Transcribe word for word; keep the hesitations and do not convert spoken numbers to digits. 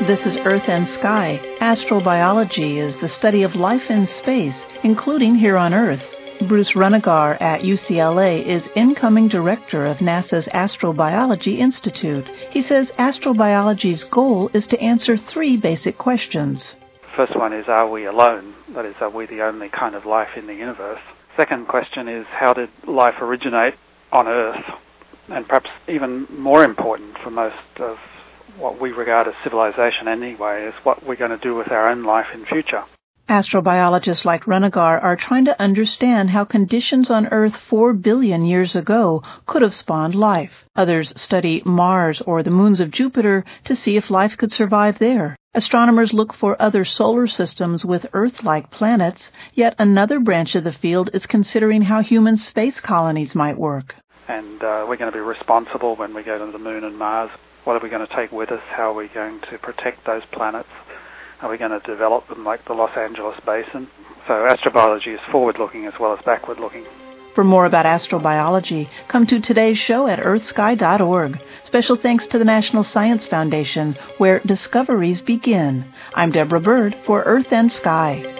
This is Earth and Sky. Astrobiology is the study of life in space, including here on Earth. Bruce Runegar at U C L A is incoming director of NASA's Astrobiology Institute. He says astrobiology's goal is to answer three basic questions. First one is, are we alone? That is, are we the only kind of life in the universe? Second question is, how did life originate on Earth? And perhaps even more important for most of what we regard as civilization anyway, is what we're going to do with our own life in future. Astrobiologists like Runegar are trying to understand how conditions on Earth four billion years ago could have spawned life. Others study Mars or the moons of Jupiter to see if life could survive there. Astronomers look for other solar systems with Earth-like planets, yet another branch of the field is considering how human space colonies might work. And uh, we're going to be responsible when we go to the Moon and Mars. What are we going to take with us? How are we going to protect those planets? Are we going to develop them like the Los Angeles Basin? So astrobiology is forward-looking as well as backward-looking. For more about astrobiology, come to today's show at earth sky dot org. Special thanks to the National Science Foundation, where discoveries begin. I'm Deborah Bird for Earth and Sky.